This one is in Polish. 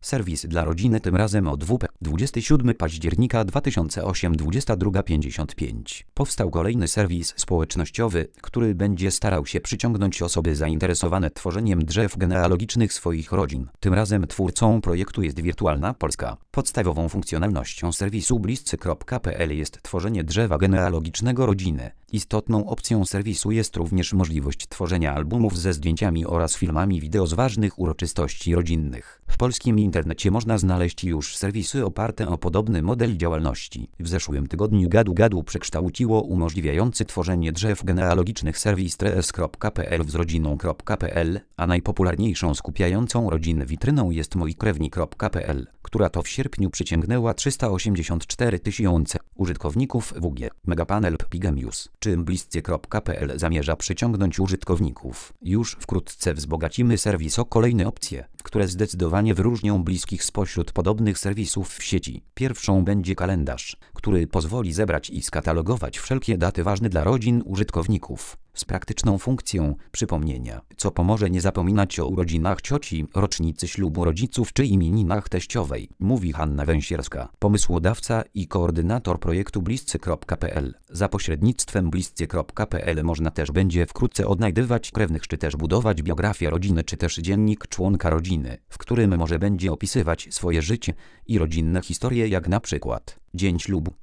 Serwis dla rodziny, tym razem od WP. 27 października 2008, 22:55. Powstał kolejny serwis społecznościowy, który będzie starał się przyciągnąć osoby zainteresowane tworzeniem drzew genealogicznych swoich rodzin. Tym razem twórcą projektu jest Wirtualna Polska. Podstawową funkcjonalnością serwisu bliscy.pl jest tworzenie drzewa genealogicznego rodziny. Istotną opcją serwisu jest również możliwość tworzenia albumów ze zdjęciami oraz filmami wideo z ważnych uroczystości rodzinnych. W polskim internecie można znaleźć już serwisy oparte o podobny model działalności. W zeszłym tygodniu Gadu Gadu przekształciło umożliwiający tworzenie drzew genealogicznych serwis tres.pl w zrodziną.pl, a najpopularniejszą skupiającą rodziny witryną jest moikrewni.pl, która to w sierpniu przyciągnęła 384 000 użytkowników WG. Megapanel Pigemius czy bliscy.pl zamierza przyciągnąć użytkowników. Już wkrótce wzbogacimy serwis o kolejne opcje, które zdecydowanie wyróżnią bliskich spośród podobnych serwisów w sieci. Pierwszą będzie kalendarz, który pozwoli zebrać i skatalogować wszelkie daty ważne dla rodzin użytkowników, z praktyczną funkcją przypomnienia, co pomoże nie zapominać o urodzinach cioci, rocznicy ślubu rodziców czy imieninach teściowej, mówi Hanna Węsierska, pomysłodawca i koordynator projektu bliscy.pl. Za pośrednictwem bliscy.pl można też będzie wkrótce odnajdywać krewnych czy też budować biografię rodziny czy też dziennik członka rodziny, w którym może będzie opisywać swoje życie i rodzinne historie, jak na przykład dzień ślubu,